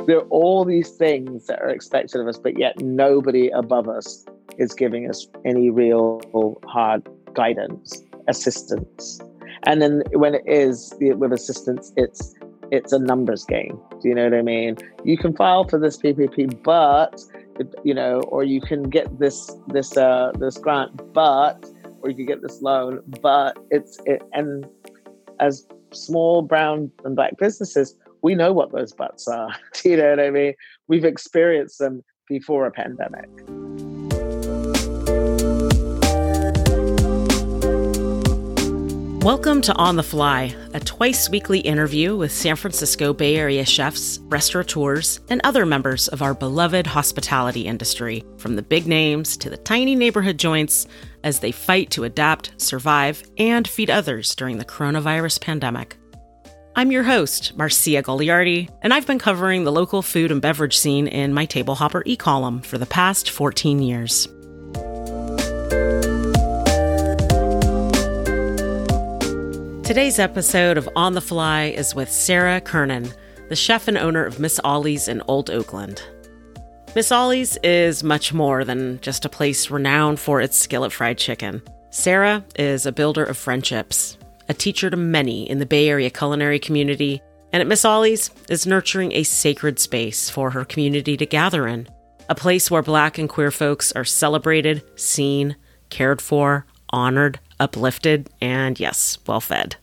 There are all these things that are expected of us, but yet nobody above us is giving us any real hard guidance, assistance. And then when it is with assistance, it's a numbers game. Do you know what I mean? You can file for this PPP, but or you can get this grant, but, or you can get this loan, but and as small brown and black businesses, we know what those buts are. Do you know what I mean? We've experienced them before a pandemic. Welcome to On the Fly, a twice-weekly interview with San Francisco Bay Area chefs, restaurateurs, and other members of our beloved hospitality industry, from the big names to the tiny neighborhood joints, as they fight to adapt, survive, and feed others during the coronavirus pandemic. I'm your host, Marcia Goliardi, and I've been covering the local food and beverage scene in my Table Hopper e-column for the past 14 years. Today's episode of On the Fly is with Sarah Kernan, the chef and owner of Miss Ollie's in Old Oakland. Miss Ollie's is much more than just a place renowned for its skillet fried chicken. Sarah is a builder of friendships, a teacher to many in the Bay Area culinary community, and at Miss Ollie's is nurturing a sacred space for her community to gather in, a place where Black and queer folks are celebrated, seen, cared for, honored, uplifted, and yes, well-fed.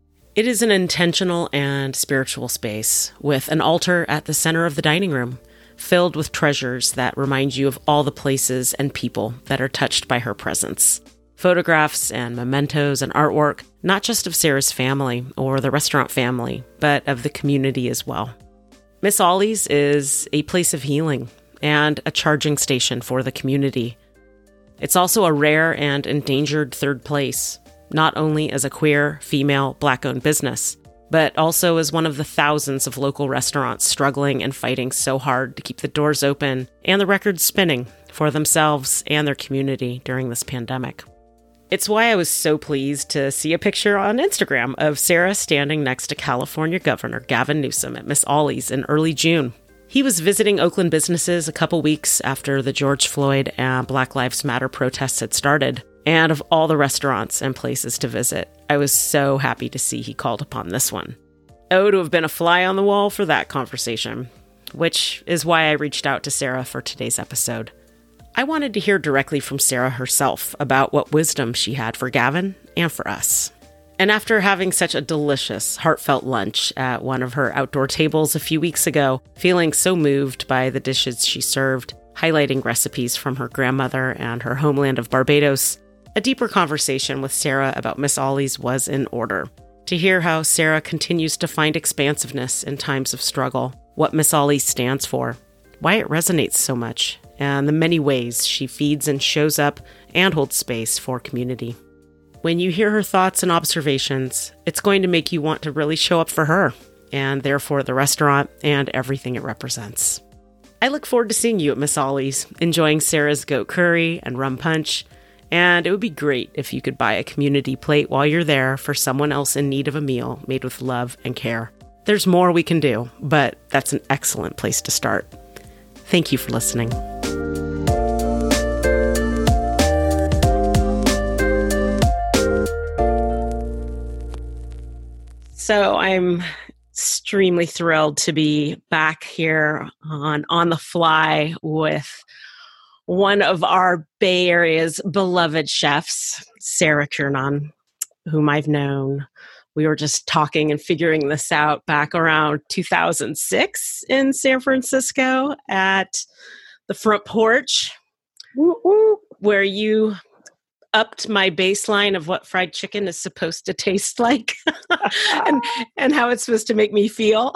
It is an intentional and spiritual space with an altar at the center of the dining room, filled with treasures that remind you of all the places and people that are touched by her presence. Photographs and mementos and artwork, not just of Sarah's family or the restaurant family, but of the community as well. Miss Ollie's is a place of healing and a charging station for the community. It's also a rare and endangered third place, not only as a queer, female, Black-owned business, but also as one of the thousands of local restaurants struggling and fighting so hard to keep the doors open and the records spinning for themselves and their community during this pandemic. It's why I was so pleased to see a picture on Instagram of Sarah standing next to California Governor Gavin Newsom at Miss Ollie's in early June. He was visiting Oakland businesses a couple weeks after the George Floyd and Black Lives Matter protests had started. And of all the restaurants and places to visit, I was so happy to see he called upon this one. Oh, to have been a fly on the wall for that conversation, which is why I reached out to Sarah for today's episode. I wanted to hear directly from Sarah herself about what wisdom she had for Gavin and for us. And after having such a delicious, heartfelt lunch at one of her outdoor tables a few weeks ago, feeling so moved by the dishes she served, highlighting recipes from her grandmother and her homeland of Barbados, a deeper conversation with Sarah about Miss Ollie's was in order. To hear how Sarah continues to find expansiveness in times of struggle, what Miss Ollie's stands for, why it resonates so much, and the many ways she feeds and shows up and holds space for community. When you hear her thoughts and observations, it's going to make you want to really show up for her, and therefore the restaurant and everything it represents. I look forward to seeing you at Miss Ollie's, enjoying Sarah's goat curry and rum punch, and it would be great if you could buy a community plate while you're there for someone else in need of a meal made with love and care. There's more we can do, but that's an excellent place to start. Thank you for listening. So I'm extremely thrilled to be back here on the Fly with one of our Bay Area's beloved chefs, Sarah Kernan, whom I've known. We were just talking and figuring this out back around 2006 in San Francisco at the Front Porch, where you upped my baseline of what fried chicken is supposed to taste like and how it's supposed to make me feel.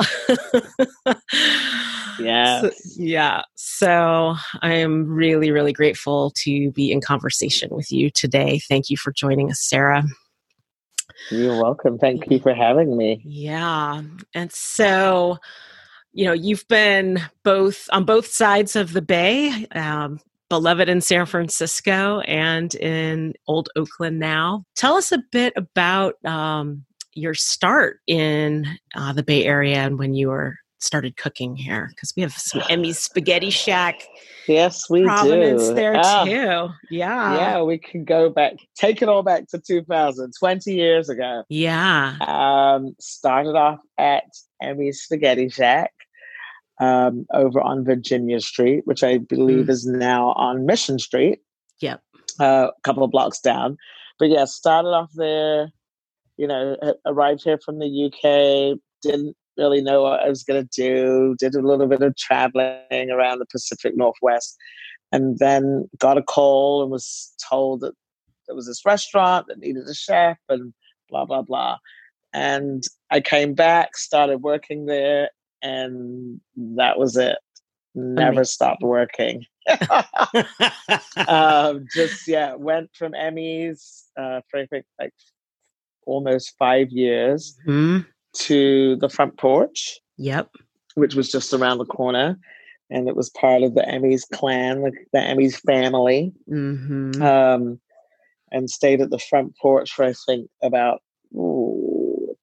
So I'm really, really grateful to be in conversation with you today. Thank you for joining us, Sarah. You're welcome. Thank you for having me. Yeah. And so, you've been on both sides of the Bay, beloved in San Francisco and in Old Oakland now. Tell us a bit about your start in the Bay Area and when you were started cooking here? Because we have some Emmy's Spaghetti Shack Yes, we provenance do. there too. Yeah. Yeah, we can go back, take it all back to 2000, 20 years ago. Yeah. Started off at Emmy's Spaghetti Shack over on Virginia Street, which I believe is now on Mission Street. Yep. A couple of blocks down. But yeah, started off there, arrived here from the UK, didn't really know what I was going to do, did a little bit of traveling around the Pacific Northwest, and then got a call and was told that there was this restaurant that needed a chef and blah, blah, blah. And I came back, started working there, and that was it. Never stopped working. Went from Emmy's for I think like almost 5 years to the Front Porch. Yep. Which was just around the corner. And it was part of the Emmy's clan, the Emmy's family. And stayed at the Front Porch for I think about 4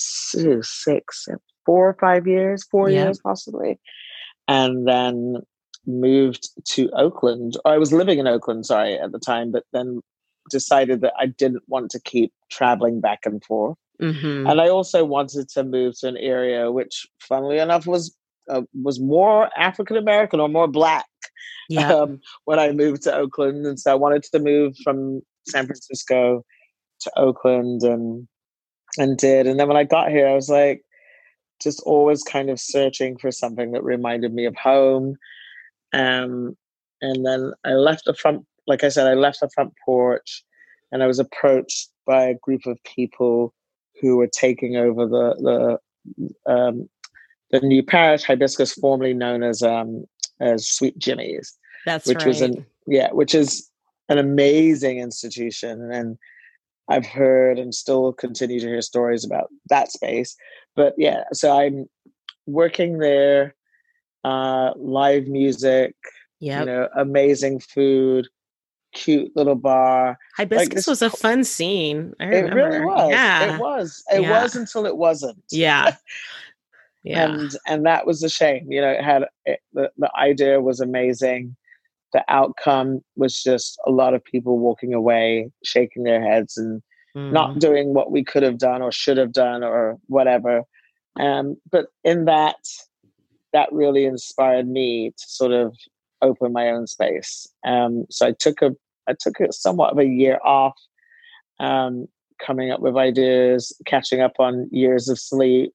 or 5 years, 4 years possibly. And then moved to Oakland. I was living in Oakland, at the time, but then decided that I didn't want to keep traveling back and forth. And I also wanted to move to an area which, funnily enough, was more African American or more Black when I moved to Oakland. And so I wanted to move from San Francisco to Oakland and did. And then when I got here, I was like, just always kind of searching for something that reminded me of home. And then I left the front, like I said, I left the Front Porch and I was approached by a group of people who were taking over the new parish, Hibiscus, formerly known as Sweet Jimmy's. Which is an amazing institution. And I've heard and still continue to hear stories about that space. But yeah, so I'm working there, live music, amazing food, cute little bar. Hibiscus was a fun scene. I remember. It really was. Yeah. It was. It was until it wasn't. Yeah. Yeah. And that was a shame. The idea was amazing. The outcome was just a lot of people walking away, shaking their heads and not doing what we could have done or should have done or whatever. But in that really inspired me to sort of open my own space. So I took somewhat of a year off, coming up with ideas, catching up on years of sleep,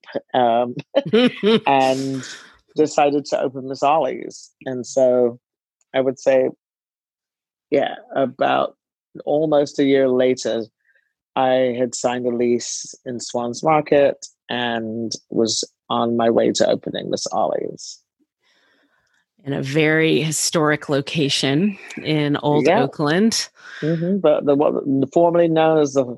and decided to open Miss Ollie's. And so I would say, about almost a year later, I had signed a lease in Swans Market and was on my way to opening Miss Ollie's. In a very historic location in Old Oakland. But formerly known as the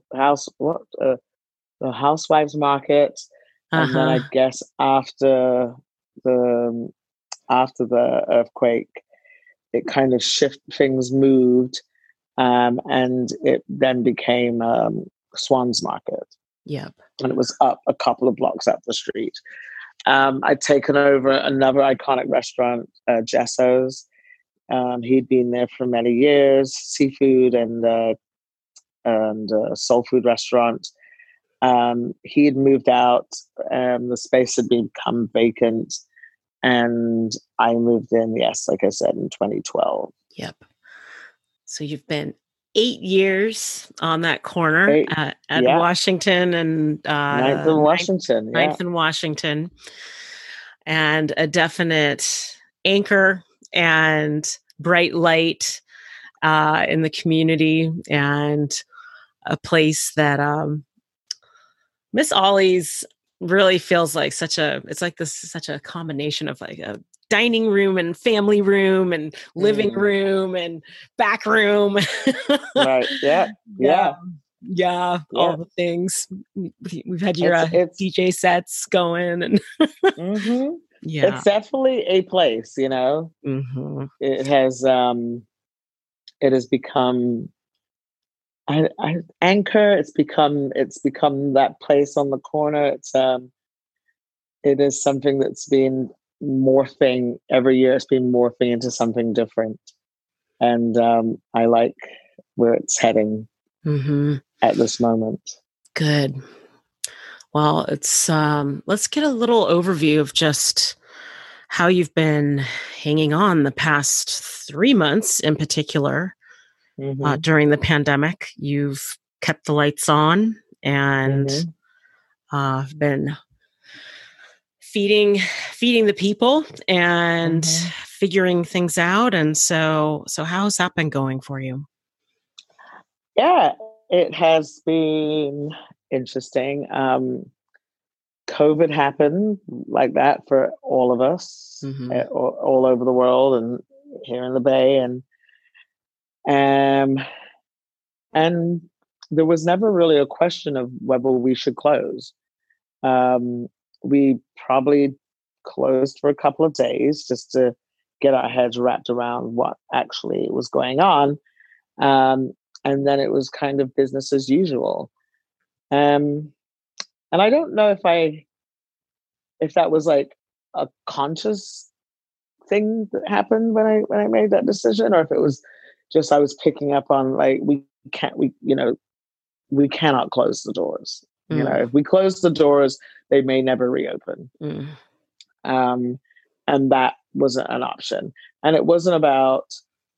Housewives Market. And then I guess after the earthquake, it kind of things moved, and it then became Swans Market. Yep. And it was up a couple of blocks up the street. I'd taken over another iconic restaurant, Jesso's. He'd been there for many years, seafood and soul food restaurant. He'd moved out, the space had become vacant, and I moved in, yes, like I said, in 2012. Yep. So you've been 8 years on that corner at Washington and 9th and Washington. 9th and Washington. And a definite anchor and bright light in the community, and a place that Miss Ollie's really feels like such a combination of like a dining room and family room and living room and back room. Right. Yeah. All the things. We've had your DJ sets going and it's definitely a place, it has become anchor. It's become that place on the corner. it is something that's been morphing every year. It's been morphing into something different. And I like where it's heading at this moment. Good. Well, it's let's get a little overview of just how you've been hanging on the past 3 months in particular. During the pandemic. You've kept the lights on and been feeding the people and figuring things out. And so how's that been going for you? Yeah, it has been interesting. COVID happened like that for all of us, all over the world and here in the Bay, and there was never really a question of whether we should close. We probably closed for a couple of days just to get our heads wrapped around what actually was going on. And then it was kind of business as usual. And I don't know if that was like a conscious thing that happened when I made that decision, or if it was just I was picking up on like we cannot close the doors. If we close the doors, they may never reopen. And that wasn't an option. And it wasn't about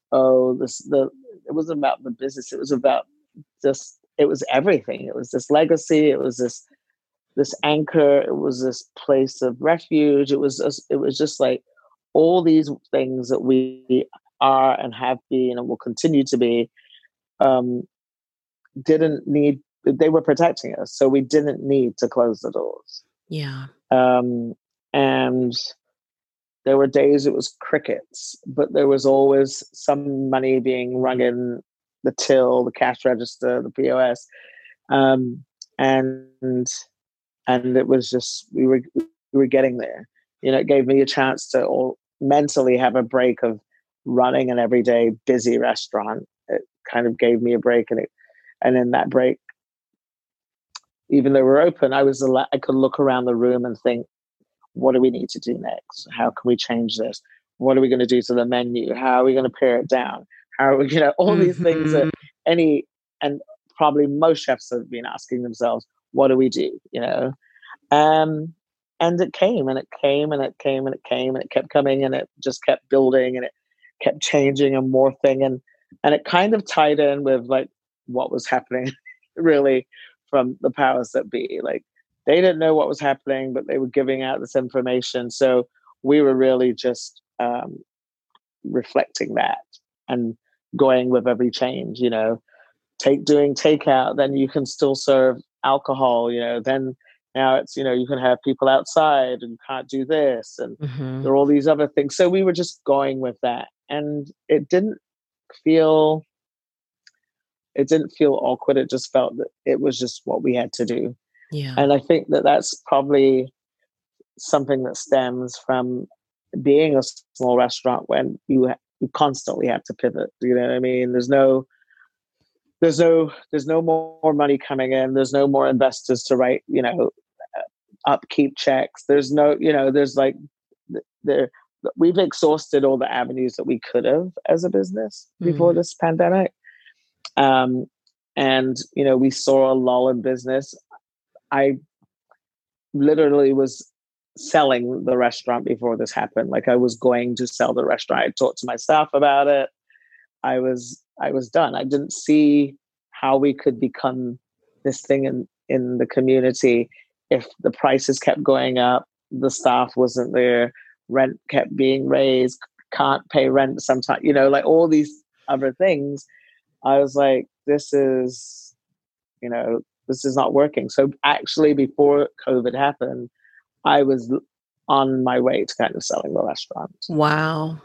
it wasn't about the business. It was about it was everything. It was this legacy. It was this anchor. It was this place of refuge. It was just like all these things that we are and have been and will continue to be. They were protecting us, so we didn't need to close the doors. Yeah. And there were days it was crickets, but there was always some money being rung in the till, the cash register, the POS. And it was just, we were getting there. It gave me a chance to mentally have a break of running an everyday busy restaurant. It kind of gave me a break, and in that break, even though we're open, I could look around the room and think, what do we need to do next? How can we change this? What are we going to do to the menu? How are we going to pare it down? How are we, all these things that and probably most chefs have been asking themselves, what do we do? And it came and it came and it came and it came and it kept coming and it just kept building and it kept changing and morphing and it kind of tied in with like what was happening really from the powers that be. Like they didn't know what was happening, but they were giving out this information. So we were really just reflecting that and going with every change, doing takeout, then you can still serve alcohol, then now it's, you can have people outside and can't do this. And there are all these other things. So we were just going with that. And it didn't feel awkward. It just felt that it was just what we had to do. Yeah. And I think that that's probably something that stems from being a small restaurant when you constantly have to pivot. You know what I mean? There's no more money coming in. There's no more investors to write, upkeep checks. There's no, we've exhausted all the avenues that we could have as a business before this pandemic. And, we saw a lull in business. I literally was selling the restaurant before this happened. Like I was going to sell the restaurant. I talked to my staff about it. I was done. I didn't see how we could become this thing in the community if the prices kept going up, the staff wasn't there, rent kept being raised, can't pay rent sometimes, like all these other things. I was like, this is not working. So actually before COVID happened, I was on my way to kind of selling the restaurant. Wow.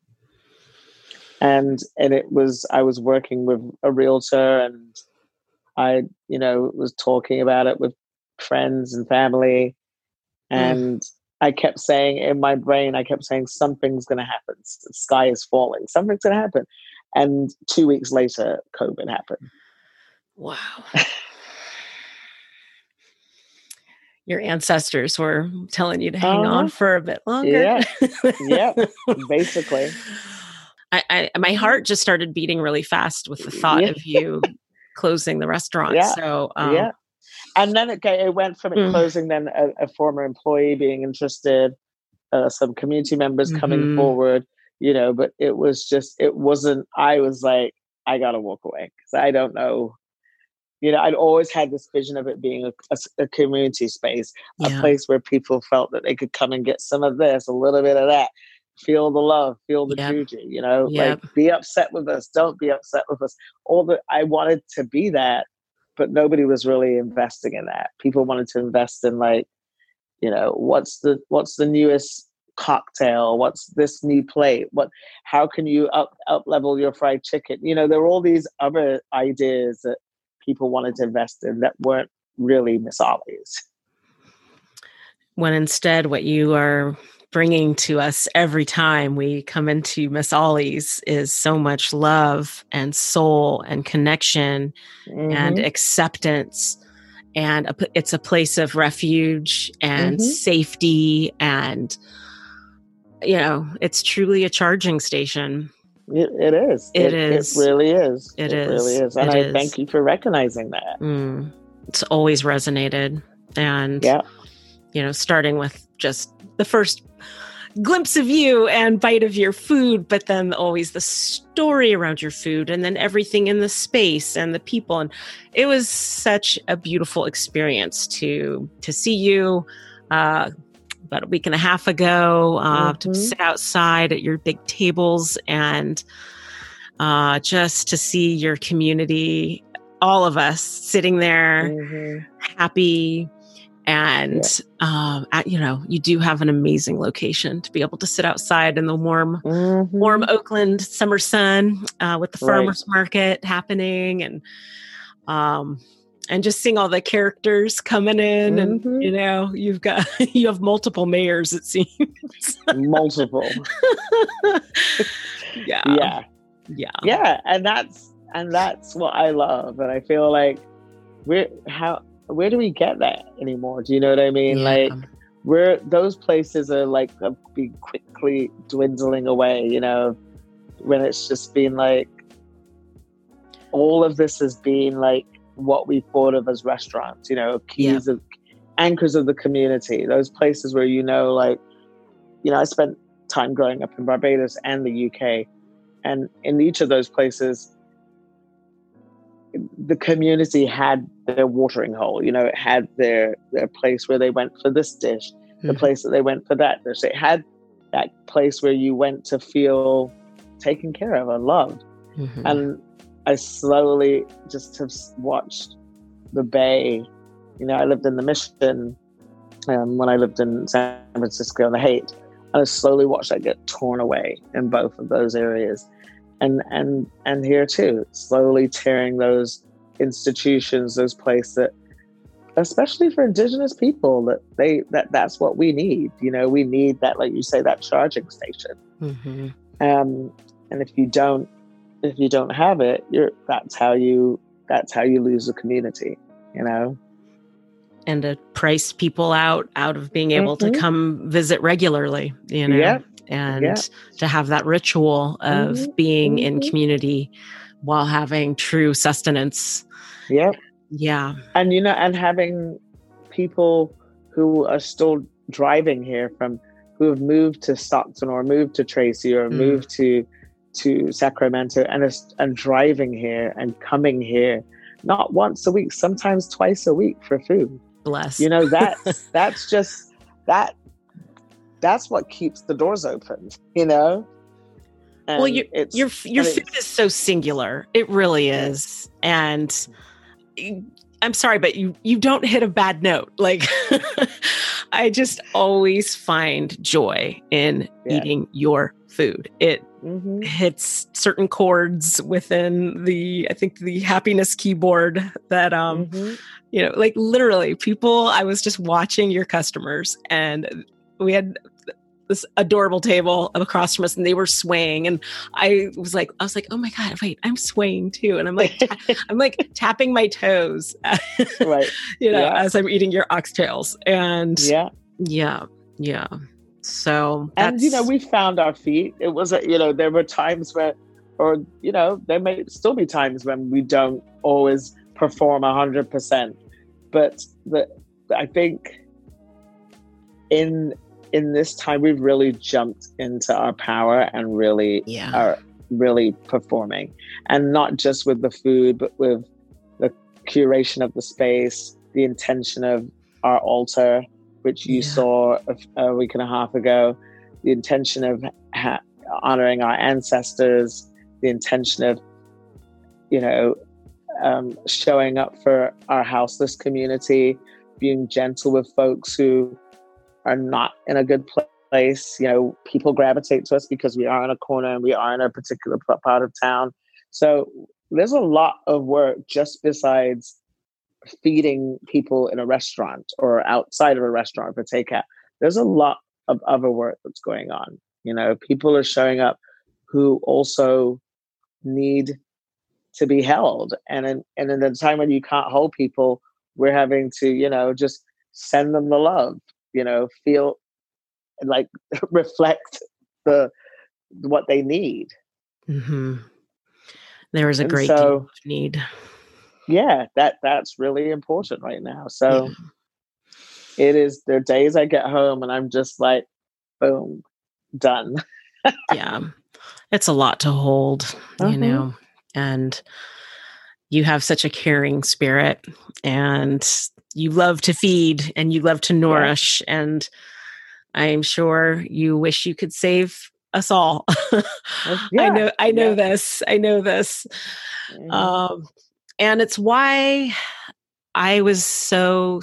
And I was working with a realtor and I, was talking about it with friends and family. And I kept saying in my brain, something's going to happen. The sky is falling. Something's going to happen. And 2 weeks later, COVID happened. Wow. Your ancestors were telling you to hang on Uh-huh. for a bit longer. Yeah. Yeah. Basically. My heart just started beating really fast with the thought Yeah. of you closing the restaurant. Yeah. So, Yeah. And then it went from it mm, closing, then a former employee being interested, some community members coming mhm. forward, but it wasn't, I was like, I got to walk away because I don't know. I'd always had this vision of it being a community space, a Yeah. place where people felt that they could come and get some of this, a little bit of that, feel the love, feel the Yep. juju, like Yep. be upset with us, don't be upset with us. I wanted to be that, but nobody was really investing in that. People wanted to invest in like, what's the newest cocktail, what's this new plate, how can you up level your fried chicken. There were all these other ideas that people wanted to invest in that weren't really Miss Ollie's. When instead what you are bringing to us every time we come into Miss Ollie's is so much love and soul and connection and Mm-hmm. acceptance. And it's a place of refuge and Mm-hmm. safety. And, it's truly a charging station. It is. It It is. really is. It It really is. is. And It I is. thank you for recognizing that. It's always resonated. And, Yeah. starting with just the first glimpse of you and bite of your food, but then always the story around your food and then everything in the space and the people. And it was such a beautiful experience to see you about a week and a half ago, to sit outside at your big tables and just to see your community, all of us sitting there happy. And, you do have an amazing location to be able to sit outside in the warm Oakland summer sun with the farmers market happening and just seeing all the characters coming in and, you have multiple mayors, it seems. Multiple. Yeah. Yeah. Yeah. Yeah. And that's what I love. And I feel like where do we get that anymore? Do you know what I mean? Yeah. Like those places are like be quickly dwindling away, when it's just been like, all of this has been like what we thought of as restaurants, keys of anchors of the community, those places where, I spent time growing up in Barbados and the UK. And in each of those places, the community had their watering hole, it had their place where they went for this dish, the place that they went for that dish. It had that place where you went to feel taken care of and loved. And I slowly just have watched the Bay. I lived in the Mission when I lived in San Francisco and the Haight. And I slowly watched that get torn away in both of those areas. And here too, slowly tearing those institutions, those places that, especially for Indigenous people, that's what we need. We need that, like you say, that charging station. And if you don't have it, that's how you lose the community. And to price people out of being able to come visit regularly. And to have that ritual of being in community while having true sustenance. Yep. Yeah. And, and having people who are still driving here who have moved to Stockton or moved to Tracy or moved to Sacramento and driving here and coming here, not once a week, sometimes twice a week for food. Bless. That's just that's what keeps the doors open, And well, your food is so singular. It really is. And I'm sorry, but you don't hit a bad note. Like I just always find joy in eating your food. It hits certain chords within the happiness keyboard that, like literally people, I was just watching your customers and we had this adorable table across from us, and they were swaying. And I was like, oh my God, wait, I'm swaying too. And I'm like, I'm like tapping my toes, Right. as I'm eating your oxtails. And Yeah. So and that's, we found our feet. It was there were times where, or there may still be times when we don't always perform 100%, but I think in this time we've really jumped into our power and really are really performing, and not just with the food, but with the curation of the space, the intention of our altar, which you saw a week and a half ago, the intention of honoring our ancestors, the intention of showing up for our houseless community, being gentle with folks who are not in a good place. People gravitate to us because we are in a corner and we are in a particular part of town. So there's a lot of work just besides feeding people in a restaurant or outside of a restaurant for takeout. There's a lot of other work that's going on. People are showing up who also need to be held. And in the time when you can't hold people, we're having to, just send them the love, feel like reflect what they need. Mm-hmm. There is a great deal of need. Yeah, that's really important right now. So it is, there are days I get home and I'm just like, boom, done. Yeah. It's a lot to hold, and you have such a caring spirit, and you love to feed and you love to nourish. And I'm sure you wish you could save us all. I know this. Mm-hmm. And it's why I was so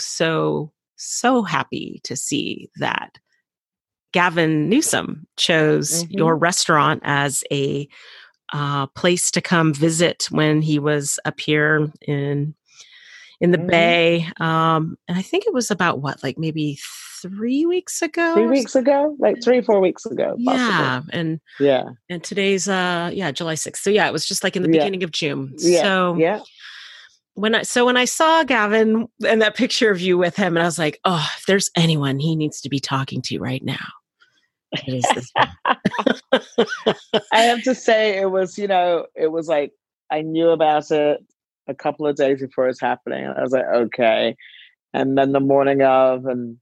happy to see that Gavin Newsom chose your restaurant as a place to come visit when he was up here in the Bay. And I think it was about maybe 3 weeks ago? 3 weeks ago? Like 3-4 weeks ago, yeah. possibly. And today's July 6th. So it was just like in the beginning of June. So when I saw Gavin and that picture of you with him, and I was like, oh, if there's anyone he needs to be talking to right now, it is this one. I have to say it was like I knew about it a couple of days before it's happening. And I was like, okay. And then the morning of, and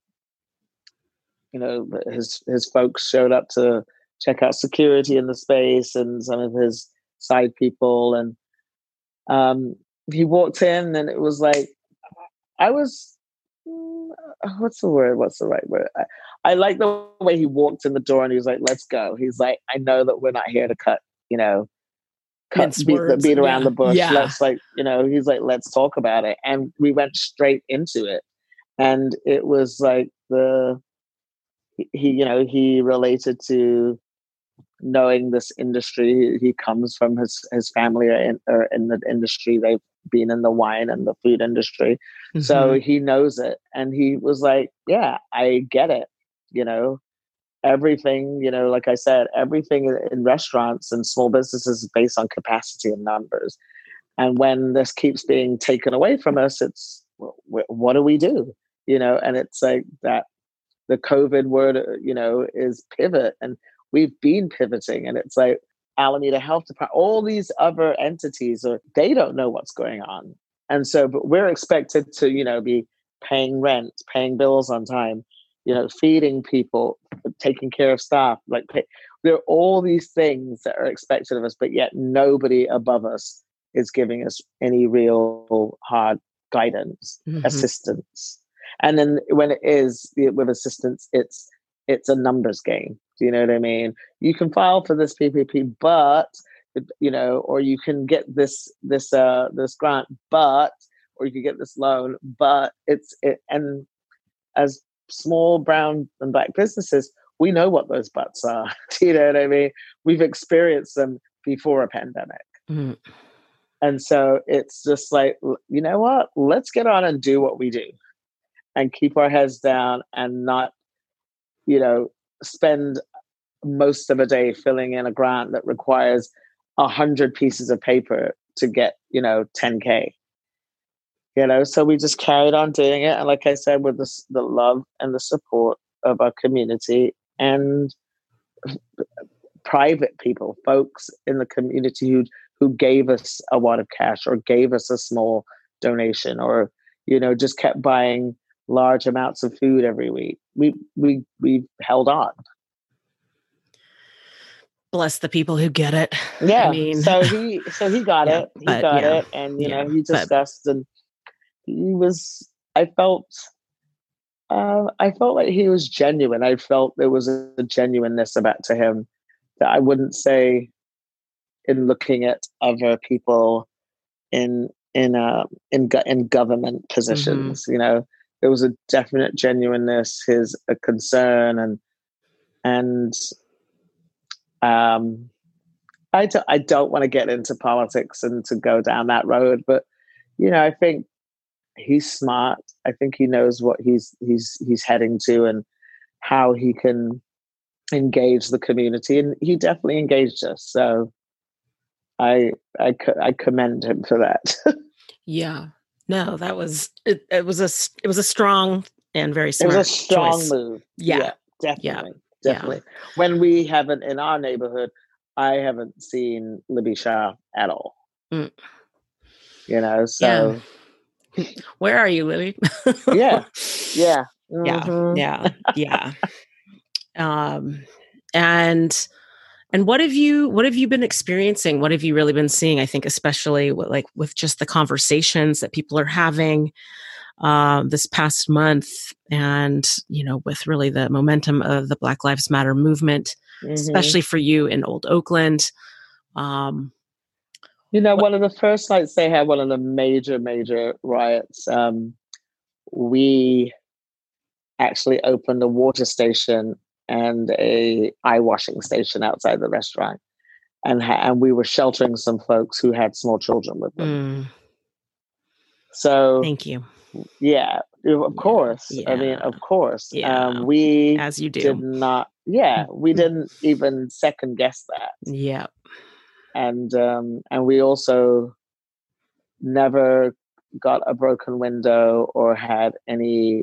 his folks showed up to check out security in the space and some of his side people. And he walked in and it was like, I was, what's the right word? I like the way he walked in the door and he was like, let's go. He's like, I know that we're not here to beat around the bush. Let's he's like, let's talk about it. And we went straight into it. And it was like he related to knowing this industry. He comes from his family are in the industry. They've been in the wine and the food industry. So he knows it. And he was like, yeah, I get it. Everything, like I said, everything in restaurants and small businesses is based on capacity and numbers. And when this keeps being taken away from us, it's, what do we do? And it's like that the COVID word, is pivot. And we've been pivoting. And it's like Alameda Health Department, all these other entities, they don't know what's going on. And so, but we're expected to, be paying rent, paying bills on time, feeding people, taking care of staff. There are all these things that are expected of us, but yet nobody above us is giving us any real hard guidance, assistance. And then when it is with assistance, it's a numbers game. Do you know what I mean? You can file for this PPP, but or you can get this grant, or you can get this loan, but and as small brown and black businesses, we know what those buts are. Do you know what I mean? We've experienced them before a pandemic. And so it's just like, you know what? Let's get on and do what we do and keep our heads down and not, spend most of a day filling in a grant that requires 100 pieces of paper to get, 10K. So we just carried on doing it. And like I said, with the love and the support of our community and private people, folks in the community who gave us a wad of cash or gave us a small donation or, just kept buying large amounts of food every week. We held on. Bless the people who get it. Yeah. I mean, so he got it. He got it. And, he discussed and he was, I felt like he was genuine. I felt there was a genuineness to him that I wouldn't say in looking at other people in government positions. Mm-hmm. There was a definite genuineness, a concern, and I don't want to get into politics and to go down that road, but I think he's smart. I think he knows what he's heading to and how he can engage the community, and he definitely engaged us. So I commend him for that. Yeah. No, that was it. It was a strong and very smart. It was a strong choice. move. Yeah, definitely. Yeah. Definitely. When we haven't in our neighborhood, I haven't seen Libby Shah at all. Mm. So. Yeah. Where are you, Libby? Yeah. Mm-hmm. Yeah. And what have you been experiencing? What have you really been seeing? I think especially with just the conversations that people are having this past month, and with really the momentum of the Black Lives Matter movement, especially for you in Old Oakland. One of the first nights they had one of the major riots, we actually opened a water station and a eye washing station outside the restaurant, and we were sheltering some folks who had small children with them. So thank you. Yeah, of course. Yeah. I mean, of course. Yeah. We as you do did not. Yeah, we didn't even second guess that. Yeah, and we also never got a broken window or had any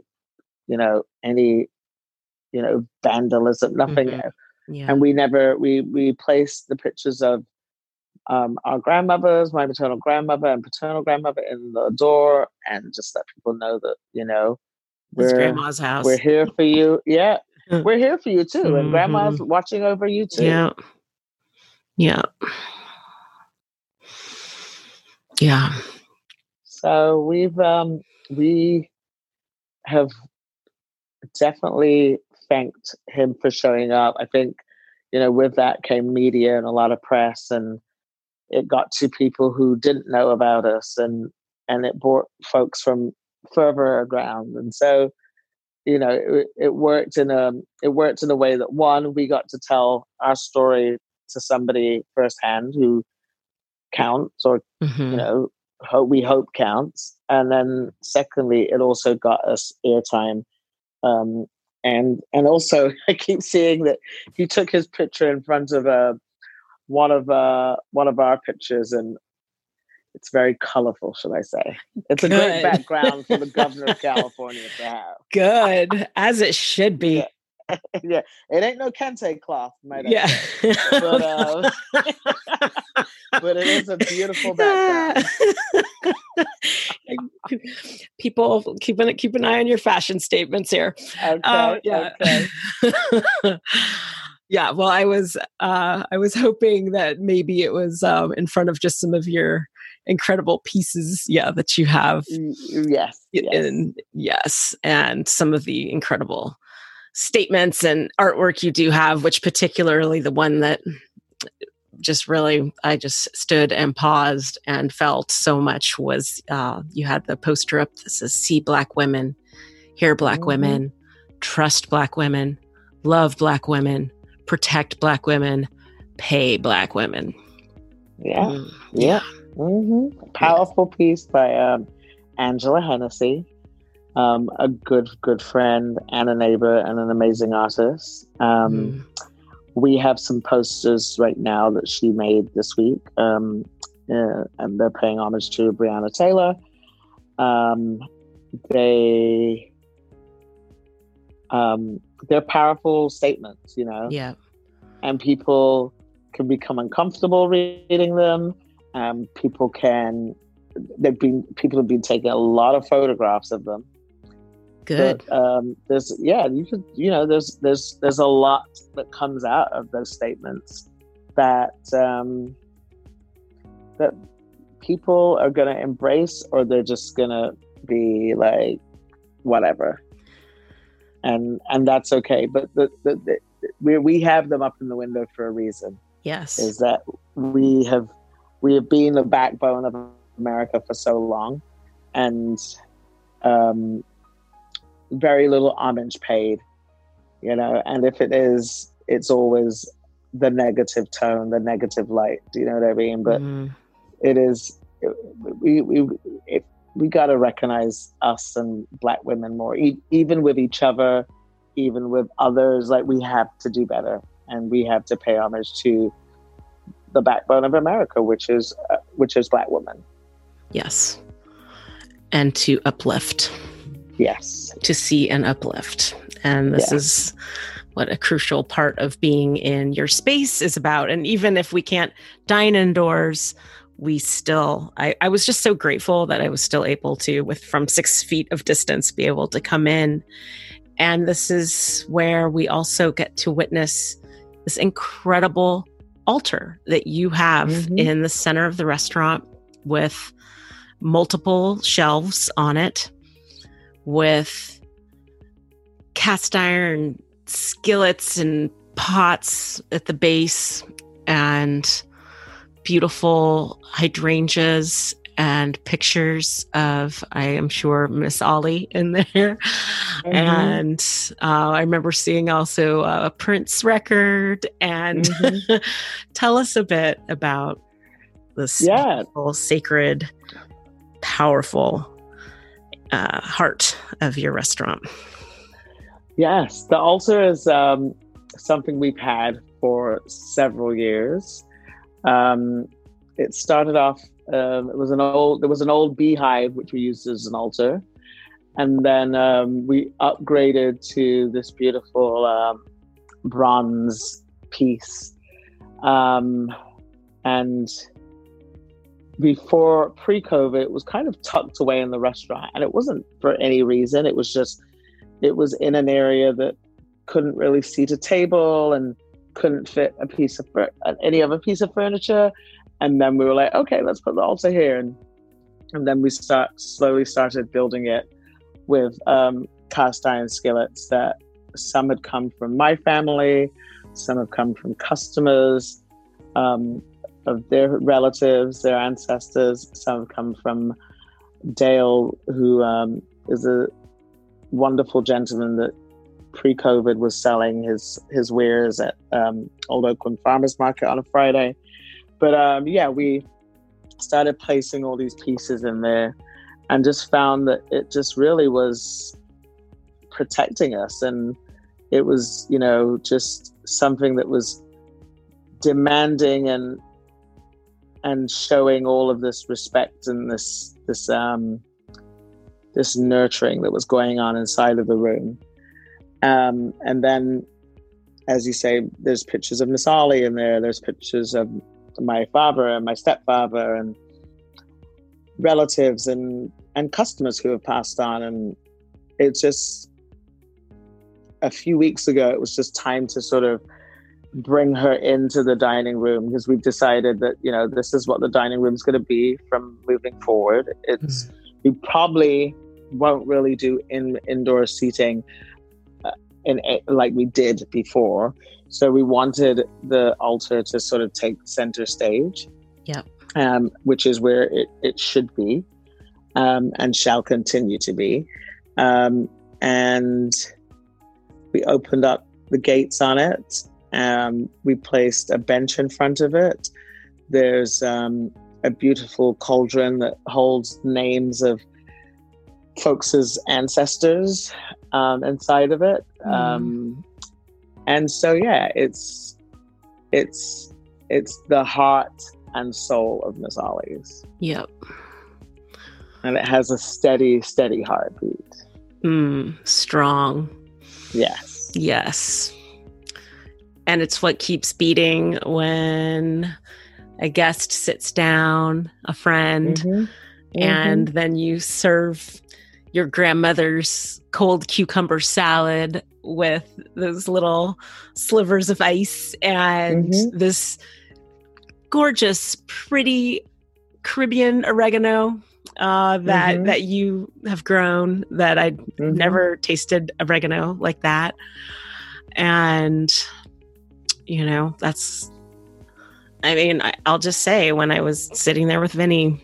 vandalism, nothing. Mm-hmm. Yeah. And we placed the pictures of our grandmothers, my maternal grandmother and paternal grandmother, in the door, and just let people know that it's grandma's house. We're here for you. Yeah, we're here for you too, and grandma's watching over you too. Yeah. So we have definitely thanked him for showing up. I think, with that came media and a lot of press, and it got to people who didn't know about us, and it brought folks from further around. And so, it worked in a way that, one, we got to tell our story to somebody firsthand who counts, or we hope counts. And then secondly, it also got us airtime. And also, I keep seeing that he took his picture in front of one of our pictures, and it's very colorful, should I say? It's a great background for the governor of California to have. Good, as it should be. Yeah. It ain't no kente cloth, might I say. But it is a beautiful background. People keep an eye on your fashion statements here. Okay. Okay. Yeah. Well, I was hoping that maybe it was in front of just some of your incredible pieces, that you have. Yes. And some of the incredible statements and artwork you do have, which particularly the one that just really, I just stood and paused and felt so much was you had the poster up that says, "See Black women, hear Black women, trust Black women, love Black women, protect Black women, pay Black women." Yeah. Powerful piece by Angela Hennessy. a good friend and a neighbor and an amazing artist. We have some posters right now that she made this week, and they're paying homage to Breonna Taylor. They're powerful statements, Yeah. and people can become uncomfortable reading them. People have been taking a lot of photographs of them. Good. But, there's a lot that comes out of those statements that that people are going to embrace, or they're just going to be like, whatever. And that's okay. But we have them up in the window for a reason. Yes. Is that we have been the backbone of America for so long, and very little homage paid, and if it is, it's always the negative tone, the negative light. Do you know what I mean? But it is, we got to recognize us and Black women more, even with each other, even with others. Like, we have to do better, and we have to pay homage to the backbone of America, which is Black women. Yes. And to uplift. Yes. To see and uplift. And this is what a crucial part of being in your space is about. And even if we can't dine indoors, we still, I was just so grateful that I was still able to, from 6 feet of distance, be able to come in. And this is where we also get to witness this incredible altar that you have in the center of the restaurant, with multiple shelves on it, with cast iron skillets and pots at the base, and beautiful hydrangeas and pictures of, I am sure, Miss Ollie in there. And I remember seeing also a Prince record. And tell us a bit about this beautiful, sacred, powerful heart of your restaurant. Yes, the altar is something we've had for several years. It started off, there was an old beehive which we used as an altar, and then we upgraded to this beautiful bronze piece. And before, pre-COVID, it was kind of tucked away in the restaurant, and it wasn't for any reason. It was in an area that couldn't really seat a table and couldn't fit any other piece of furniture. And then we were like, okay, let's put the altar here. And then we slowly started building it with cast iron skillets that some had come from my family, some have come from customers, of their relatives, their ancestors. Some have come from Dale, who is a wonderful gentleman that pre-COVID was selling his wares at Old Oakland Farmers Market on a Friday. But we started placing all these pieces in there, and just found that it just really was protecting us. And it was, just something that was demanding and showing all of this respect and this nurturing that was going on inside of the room. And then, as you say, there's pictures of Miss Ollie in there. There's pictures of my father and my stepfather and relatives and customers who have passed on. And it's just, a few weeks ago, it was just time to sort of bring her into the dining room, because we've decided that, this is what the dining room is going to be from moving forward. We probably won't really do indoor seating like we did before. So we wanted the altar to sort of take center stage, which is where it should be, and shall continue to be. And we opened up the gates on it. We placed a bench in front of it. There's a beautiful cauldron that holds names of folks' ancestors inside of it. And so, yeah, it's the heart and soul of Miss Ollie's. Yep. And it has a steady, steady heartbeat. Strong. Yes. Yes. And it's what keeps beating when a guest sits down, a friend, and then you serve your grandmother's cold cucumber salad with those little slivers of ice and this gorgeous, pretty Caribbean oregano that you have grown, that I'd never tasted oregano like that. And, I'll just say, when I was sitting there with Vinny,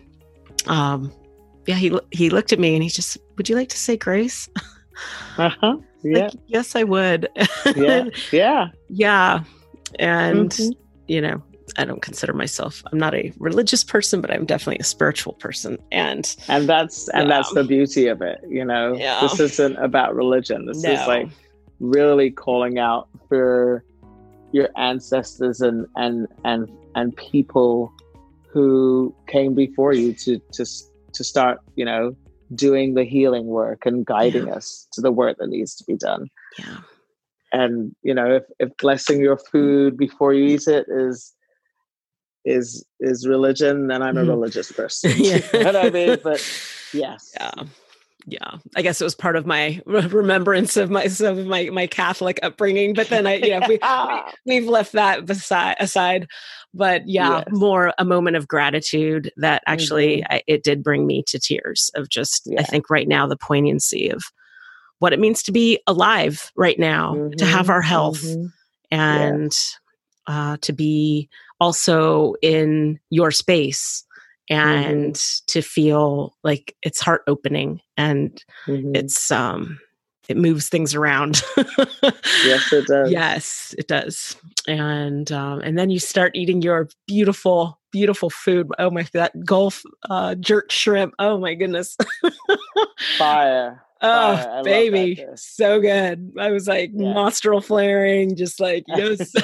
he looked at me and he just, would you like to say grace? Yeah. Like, yes, I would. Yeah. Yeah. And, I don't consider myself, I'm not a religious person, but I'm definitely a spiritual person. And that's the beauty of it. This isn't about religion. This is like really calling out for your ancestors and people who came before you to start, doing the healing work and guiding us to the work that needs to be done. Yeah. And, if blessing your food before you eat it is religion, then I'm a religious person. Yeah. You know what I mean? But yes. Yeah. I guess it was part of my remembrance of my Catholic upbringing, but then we've left that aside. But more a moment of gratitude that actually it did bring me to tears of just, I think right now, the poignancy of what it means to be alive right now, to have our health and to be also in your space and to feel like it's heart opening and it's, it moves things around. Yes, it does. Yes, it does. And then you start eating your beautiful, beautiful food. Oh my, that Gulf jerk shrimp. Oh my goodness. Fire. Oh, baby. So good. I was like nostril flaring, just like, yes.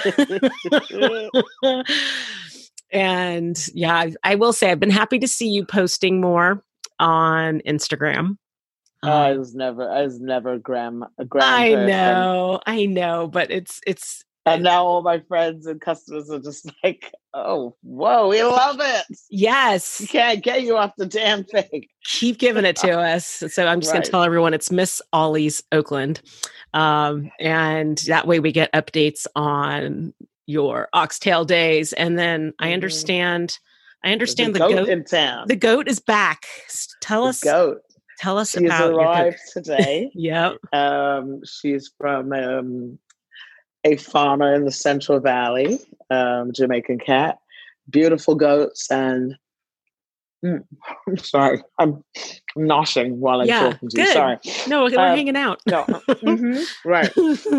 And I will say I've been happy to see you posting more on Instagram. I was never a gram I person. I know, but it's and now all my friends and customers are just like, oh, whoa, we love it. Yes. We can't get you off the damn thing. Keep giving it to us. So I'm just going to tell everyone it's Miss Ollie's Oakland. And that way we get updates on your oxtail days. And then I understand the goat in town. The goat is back. Tell us about She's arrived today. Yep. She's from a farmer in the Central Valley, Jamaican cat. Beautiful goats, and I'm sorry, I'm noshing while I'm talking to you. Sorry. No, we're hanging out. No. Right.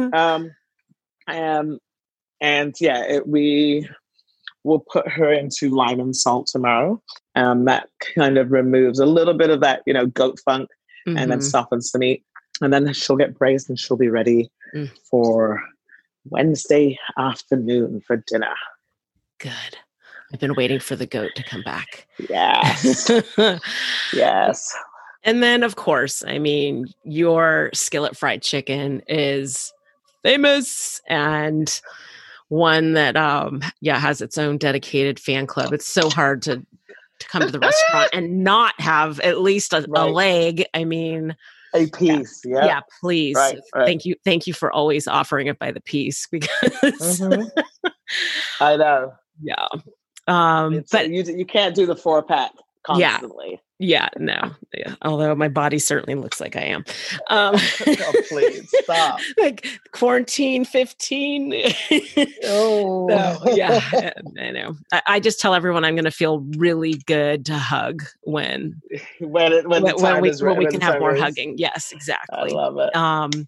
We will put her into lime and salt tomorrow. That kind of removes a little bit of that, goat funk, and then softens the meat. And then she'll get braised and she'll be ready for Wednesday afternoon for dinner. Good. I've been waiting for the goat to come back. Yes. Yes. And then, of course, your skillet fried chicken is famous and one that, has its own dedicated fan club. It's so hard to come to the restaurant and not have at least a leg. A piece. Yeah, please. Right. Thank you for always offering it by the piece, because I know. Yeah. But you can't do the 4-pack constantly. Yeah, no. Yeah. Although my body certainly looks like I am. Oh, please stop. Like quarantine 15. Oh, so, yeah. I know. I just tell everyone I'm going to feel really good to hug when we can have more hugging. Yes, exactly. I love it.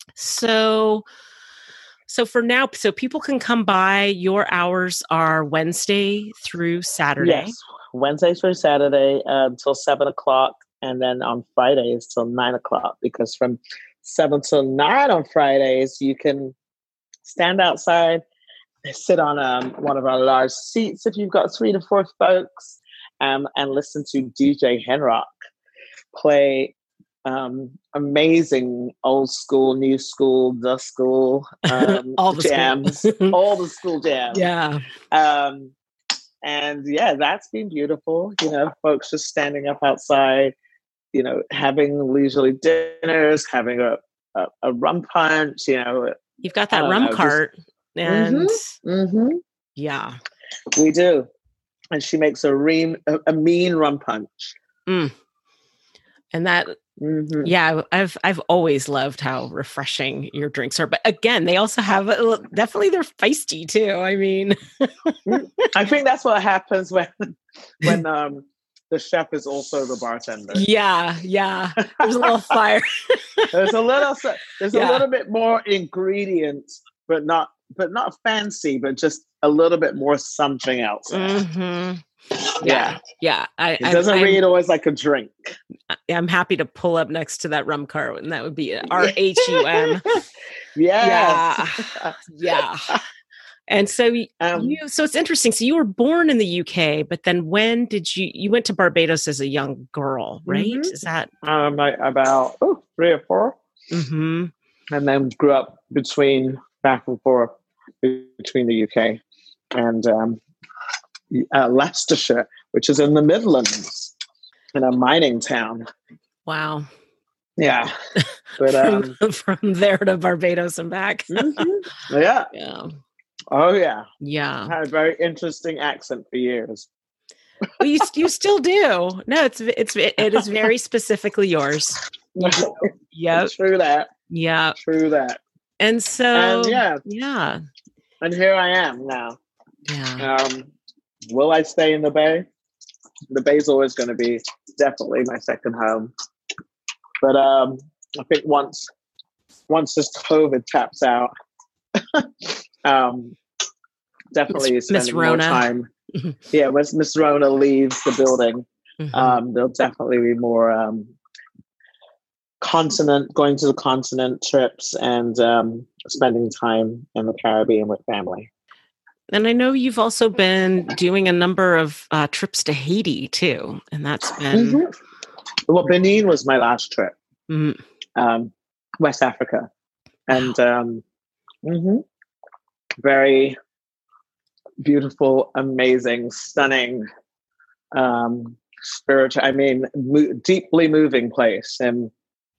So for now, so people can come by. Your hours are Wednesday through Saturday. Yes, Wednesday through Saturday until 7:00. and then on Fridays till 9 o'clock, because from 7 till 9 on Fridays, you can stand outside, sit on one of our large seats if you've got 3 to 4 folks, and listen to DJ Henrock play amazing old school, new school, the school all the jams, all the school jams. Yeah. And yeah, that's been beautiful. Folks just standing up outside, having leisurely dinners, having a rum punch. You've got that rum cart, and yeah, we do. And she makes a mean rum punch. And that. Yeah, I've always loved how refreshing your drinks are. But again, they also have definitely they're feisty too. I mean, I think that's what happens when the chef is also the bartender. Yeah. There's a little fire. There's a little bit more ingredients, but not fancy, but just a little bit more something else. Yeah. It doesn't read always like a drink. I'm happy to pull up next to that rum cart, and that would be RHUM. Yeah. And so so it's interesting. So you were born in the UK, but then when did you went to Barbados as a young girl, right? Is that about 3 or 4? And then grew up back and forth between the UK and Leicestershire, which is in the Midlands, in a mining town. Wow. Yeah. But from there to Barbados and back. Yeah. Oh yeah. Yeah. I had a very interesting accent for years. Well, you still do. No, it is very specifically yours. Yeah. True that. Yeah. True that. And so yeah. And here I am now. Yeah. Will I stay in the Bay? The Bay's always going to be definitely my second home. But I think once this COVID taps out, definitely spending more time. Yeah, once Miss Rona leaves the building, there'll definitely be more going to the continent trips and spending time in the Caribbean with family. And I know you've also been doing a number of trips to Haiti too, and that's been. Well, Benin was my last trip. West Africa, and very beautiful, amazing, stunning, spiritual. I mean, deeply moving place. And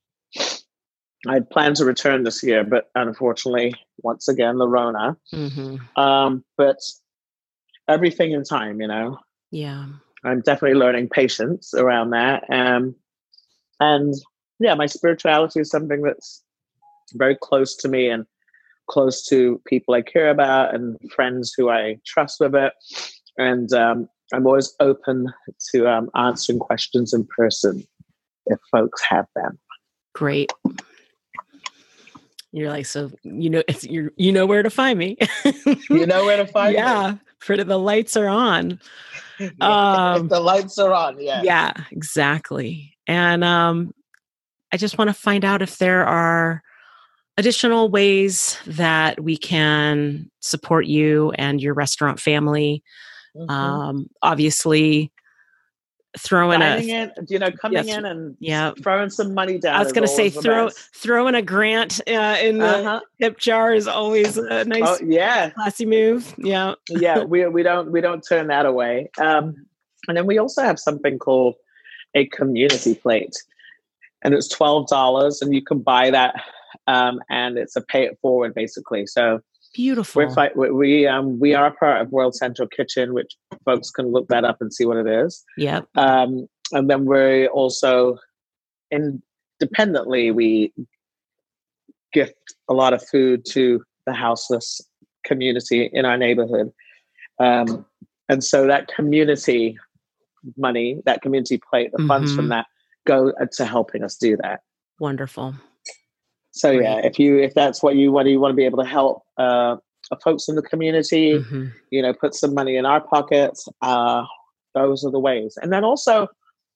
I planned to return this year, but unfortunately, once again, the Rona. But everything in time, Yeah. I'm definitely learning patience around that. And yeah, my spirituality is something that's very close to me and close to people I care about and friends who I trust with it. And I'm always open to answering questions in person if folks have them. Great. You're like, so it's you know where to find me. You know where to find me. Yeah, the lights are on. If the lights are on, yeah. Yeah, exactly. And I just want to find out if there are additional ways that we can support you and your restaurant family. Obviously, throwing in and throwing some money down. I was going to say throwing a grant in the tip jar is always a nice, classy move. Yeah, yeah. We don't turn that away. And then we also have something called a community plate, and it's $12, and you can buy that, and it's a pay it forward basically. So. Beautiful. We are a part of World Central Kitchen, which folks can look that up and see what it is. Yep. And then we're also independently, we gift a lot of food to the houseless community in our neighborhood. And so that community money, that community plate, the funds from that go to helping us do that. Wonderful. So yeah, if that's what you want to be able to help folks in the community, put some money in our pockets. Those are the ways. And then also,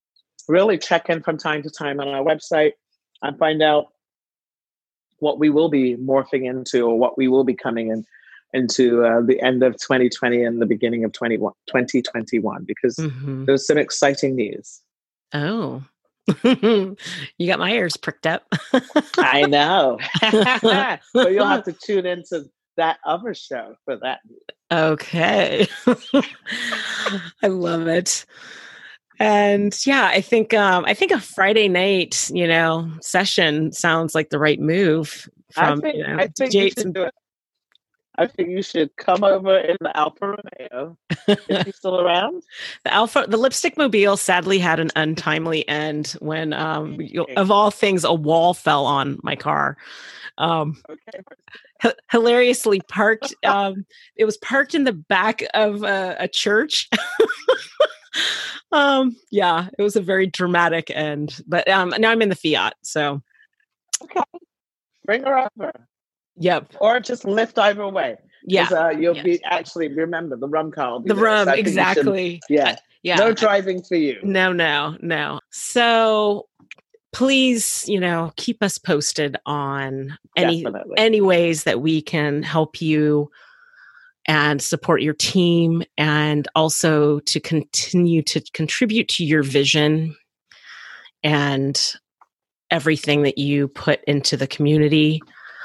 really check in from time to time on our website and find out what we will be morphing into, or what we will be coming into the end of 2020 and the beginning of 2021, because there's some exciting news. Oh, you got my ears pricked up. I know. But you'll have to tune into that other show for that. Okay. I love it. And yeah, I think a Friday night, session sounds like the right move. I think you should do it. I think you should come over in the Alfa Romeo. Is he still around? The Lipstick Mobile sadly had an untimely end when, of all things, a wall fell on my car. Hilariously parked. It was parked in the back of a church. Yeah, it was a very dramatic end. But now I'm in the Fiat, so. Okay. Bring her over. Yep. Or just lift either way. Yeah. You'll be remember, the rum car will be the there. rum, So exactly. Yeah. No driving for you. No. So please, keep us posted on any ways that we can help you and support your team, and also to continue to contribute to your vision and everything that you put into the community.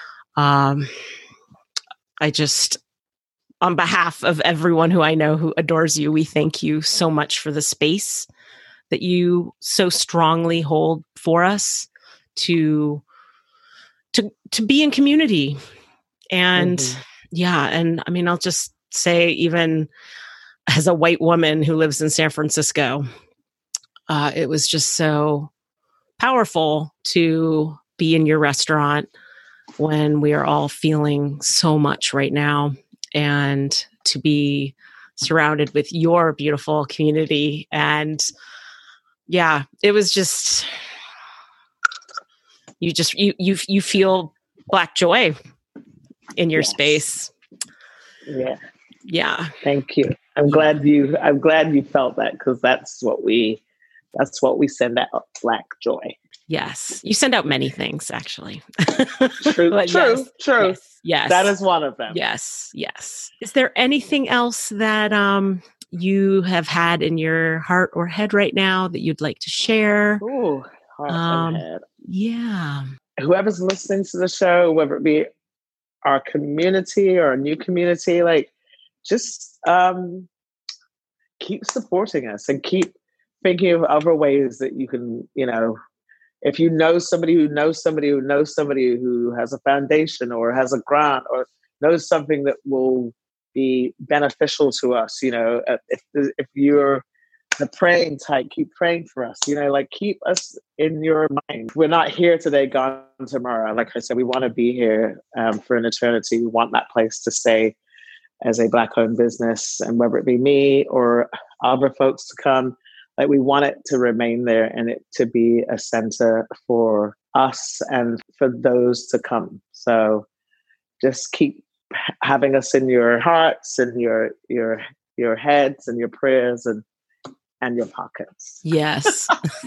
I just, on behalf of everyone who I know who adores you, we thank you so much for the space that you so strongly hold for us to be in community. And and I mean, I'll just say, even as a white woman who lives in San Francisco, it was just so powerful to be in your restaurant when we are all feeling so much right now, and to be surrounded with your beautiful community. And yeah, it was just, you feel Black joy in your space. Yeah. Thank you. I'm glad you felt that, because that's what we send out, Black joy. Yes. You send out many things, actually. True. Yes. That is one of them. Yes. Is there anything else that you have had in your heart or head right now that you'd like to share? Ooh, heart and head. Yeah. Whoever's listening to the show, whether it be our community or a new community, just keep supporting us and keep thinking of other ways that you can, if you know somebody who knows somebody who knows somebody who has a foundation or has a grant or knows something that will be beneficial to us, if you're the praying type, keep praying for us, keep us in your mind. We're not here today, gone tomorrow. Like I said, we want to be here for an eternity. We want that place to stay as a Black-owned business, and whether it be me or other folks to come, we want it to remain there and it to be a center for us and for those to come. So just keep having us in your hearts and your heads and your prayers and your pockets. Yes.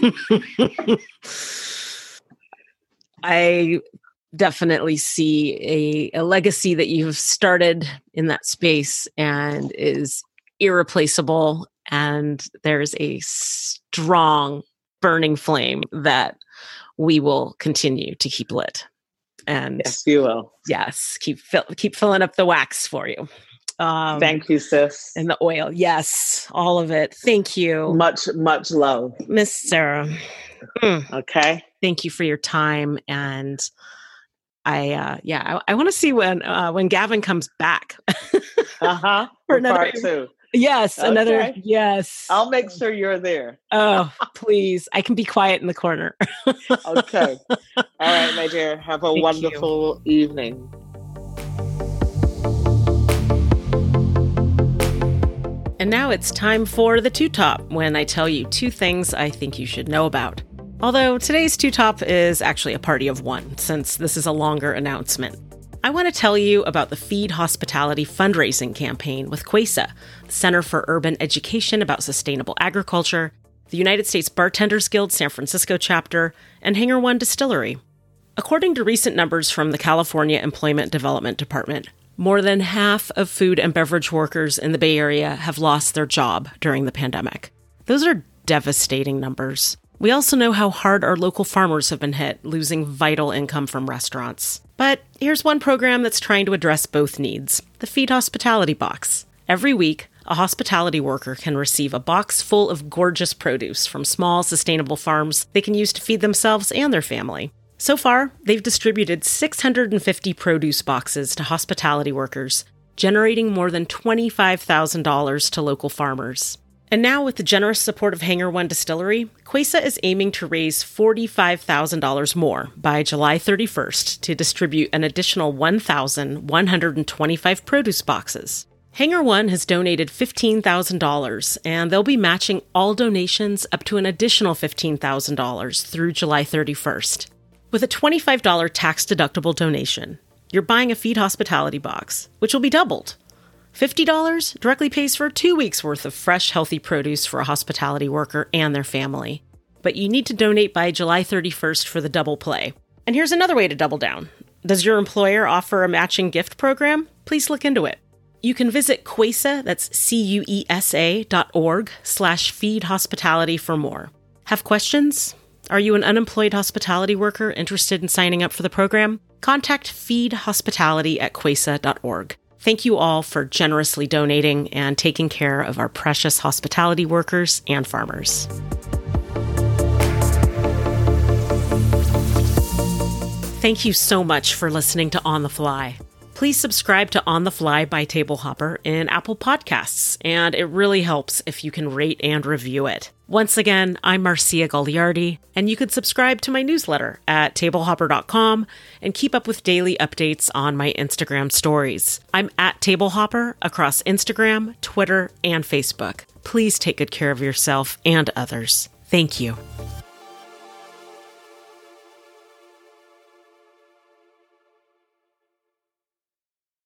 I definitely see a legacy that you've started in that space and is irreplaceable. And there's a strong burning flame that we will continue to keep lit. And yes, you will. Yes, keep filling up the wax for you. Thank you, sis. And the oil. Yes, all of it. Thank you. Much love. Miss Sarah. Okay. Thank you for your time. And I want to see when Gavin comes back. For another part 2. Yes, okay. Another. Yes. I'll make sure you're there. Oh, please. I can be quiet in the corner. Okay. All right, my dear. Have a wonderful evening. And now it's time for the Two Top, when I tell you 2 things I think you should know about. Although today's Two Top is actually a party of 1, since this is a longer announcement. I want to tell you about the Feed Hospitality fundraising campaign with CWESA, the Center for Urban Education about Sustainable Agriculture, the United States Bartenders Guild San Francisco chapter, and Hangar One Distillery. According to recent numbers from the California Employment Development Department, more than half of food and beverage workers in the Bay Area have lost their job during the pandemic. Those are devastating numbers. We also know how hard our local farmers have been hit, losing vital income from restaurants. But here's one program that's trying to address both needs: the Feed Hospitality Box. Every week, a hospitality worker can receive a box full of gorgeous produce from small, sustainable farms they can use to feed themselves and their family. So far, they've distributed 650 produce boxes to hospitality workers, generating more than $25,000 to local farmers. And now, with the generous support of Hangar One Distillery, Quesa is aiming to raise $45,000 more by July 31st to distribute an additional 1,125 produce boxes. Hangar One has donated $15,000, and they'll be matching all donations up to an additional $15,000 through July 31st. With a $25 tax-deductible donation, you're buying a Feed Hospitality box, which will be doubled. $50 directly pays for 2 weeks' worth of fresh, healthy produce for a hospitality worker and their family. But you need to donate by July 31st for the double play. And here's another way to double down. Does your employer offer a matching gift program? Please look into it. You can visit Quesa, that's CUESA.org/feed hospitality for more. Have questions? Are you an unemployed hospitality worker interested in signing up for the program? Contact Feed Hospitality at Quesa.org. Thank you all for generously donating and taking care of our precious hospitality workers and farmers. Thank you so much for listening to On the Fly. Please subscribe to On the Fly by Table Hopper in Apple Podcasts, and it really helps if you can rate and review it. Once again, I'm Marcia Gagliardi, and you could subscribe to my newsletter at tablehopper.com and keep up with daily updates on my Instagram stories. I'm at Tablehopper across Instagram, Twitter, and Facebook. Please take good care of yourself and others. Thank you.